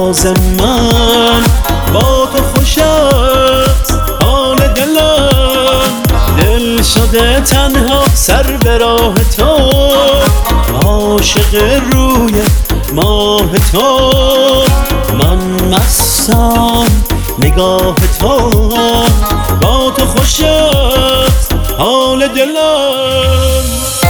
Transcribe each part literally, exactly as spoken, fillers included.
راز من با تو خوش است حال دلم، دل شده تنها سر به راه تو، عاشق روی ماه تو. من مستم نگاه تو، با تو خوش است حال دلم.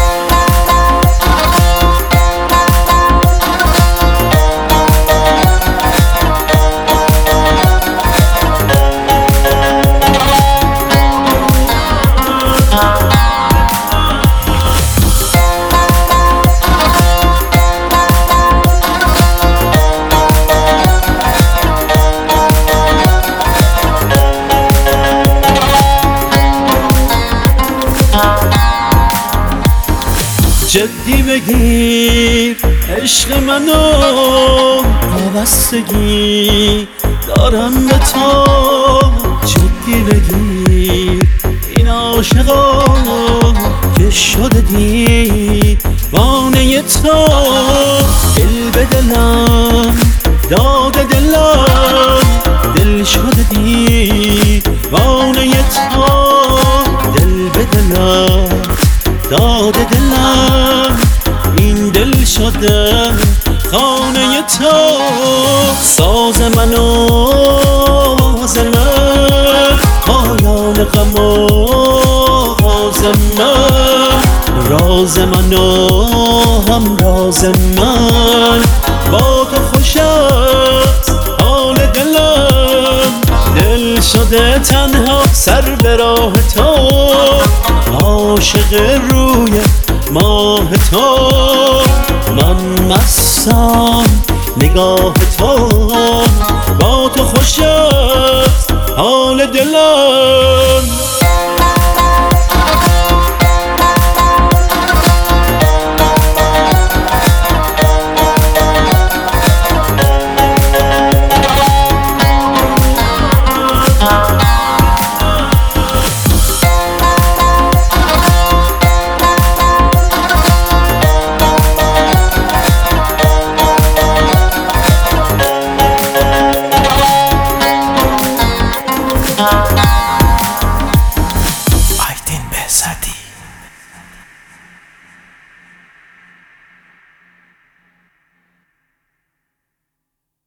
جدی بگیر عشق منو، وابستگی دارم به تو. جدی بگیر این عاشقا که شده دیوانه تو. دل به دلم داده دلم، دل شده دیوانه تو. دل به دلم داده دلم، این دل شده خانه تو. ساز من و آواز من، پایان غم و آغاز من. راز من و هم راز من، با تو خوش است حال دلم، دل شده تنها سر به راه تو، عاشق روی ماه تو. من مستم نگاه تو، با تو خوش است حال دلم.